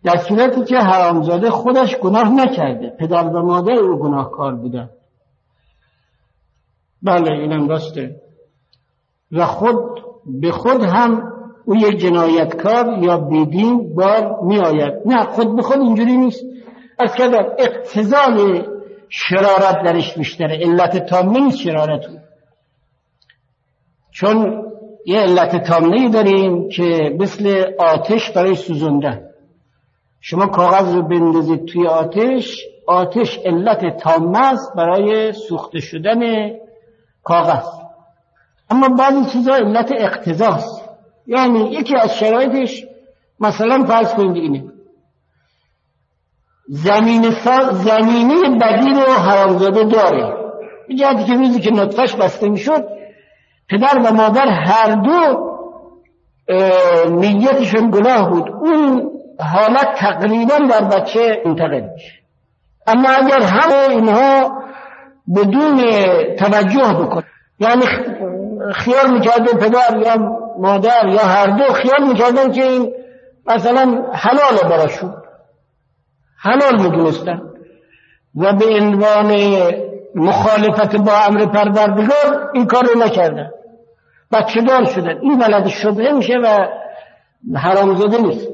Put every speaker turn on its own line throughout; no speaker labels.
در صورتی که حرامزاده خودش گناه نکرده، پدر و مادر او گناهکار بودن. بله اینم راسته. و خود به خود هم او یک جنایتکار یا بیدین بار می آید. نه، خود به خود اینجوری نیست. از که در اقتضای شرارت درش بیشتره، علت تامه نیست شرارت. چون یه علت تامه داریم که مثل آتش برای سوزوندن. شما کاغذ رو بندازید توی آتش علت تامه است برای سوخته شدن کاغذ. اما بعضی چیزا علت اقتضاست. یعنی یکی از شرایطش مثلا فرض کنید اینه، زمینه بدی رو حرامزاده داره، به جهتی که روزی که نطفه‌اش بسته میشد پدر و مادر هر دو نیتشون گناه بود، اون حالت تقریبا در بچه منتقل میشه. اما اگر همه اینها بدون توجه بکن، یعنی خیال میکردن پدر یا مادر یا هر دو خیال میکردن که این مثلا حلاله براشون، حلال میدونستن و به عنوان مخالفت با امر پروردگار این کار رو نکردن، بچه دار شدن، این ولد شبهه میشه و حرامزاده نیست.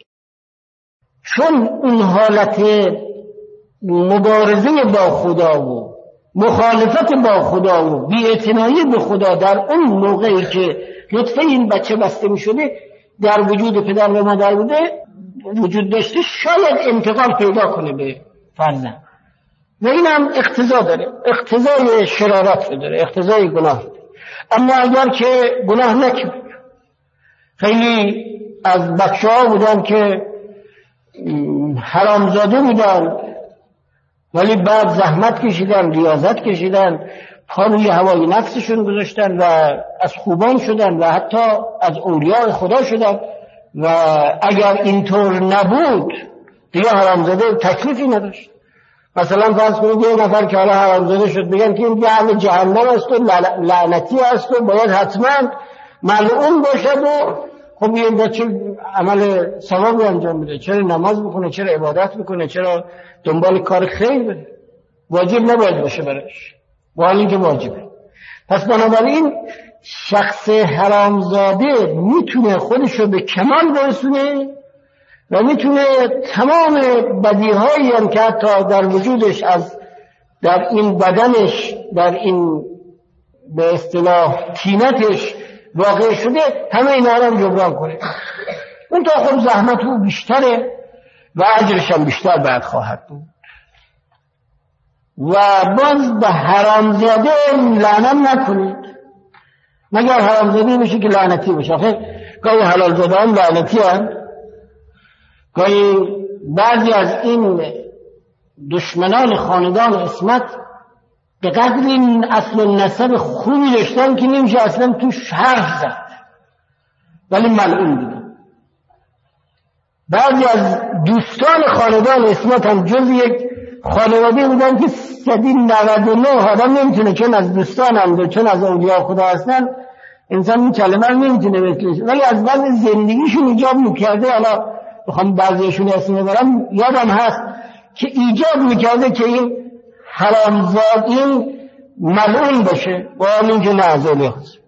چون اون حالت مبارزه با خدا و مخالفت با خدا و بی‌اعتنایی به خدا در اون موقعی که نطفه این بچه بسته می شده در وجود پدر و مادر بوده وجود داشته، شاید انتقال پیدا کنه به فرزند و این هم اقتضا داره، اقتضای شرارت رو داره، اقتضای گناه داره. اما اگر که گناه نکرد، خیلی از بچه ها بودن که حرامزاده بودن ولی بعد زحمت کشیدن، ریاضت کشیدن، پا روی هوای نفسشون گذاشتن و از خوبان شدن و حتی از اولیاء خدا شدن و اگر اینطور نبود دیگه حرامزاده تکلیفی نداشت. مثلا فرض کنید یه نفر که حالا حرامزاده شد میگن که این اهل جهنم است و لعنتی است و باید حتما ملعون باشد و خب این بچه عمل ثوابی انجام میده، چرا نماز بکنه، چرا عبادت بکنه، چرا دنبال کار خیر بره، واجب نباید باشه براش، با حال اینکه واجبه. پس بنابراین شخص حرامزاده میتونه خودشو به کمال برسونه و میتونه تمام بدیهایی هم که حتی در وجودش در این بدنش، در این به اصطلاح طینتش واقع شده، همه اینا رو جبران کنه. اون تا خب زحمت او بیشتره و اجرش هم بیشتر بعد خواهد بود. و باز به حرامزاده لعنت نکنید، مگر حرامزاده بشه که لعنتی بشه. آخه گاهی حلال زاده هم لعنتی هم، گاهی بعضی از این دشمنان خاندان عصمت به قدر این اصل و نسب خوبی داشتن که نمیشه اصلا توش حرف زد ولی ملعون بودن. بعضی از دوستان خاندان عصمت هم جز یک خانواده بودن که 199 آدم نمیتونه، چون از دوستان هم چون از اولیاء خدا هستن انسان این کلمه رو نمیتونه بکنه، ولی از بعد زندگیشون ایجاب میکرده. حالا بخوام بعضیشون اسم ببرم، یادم هست که ایجاب میکرده که این حرامزاد این ملعون باشه با اینکه نه از اولیاء هست.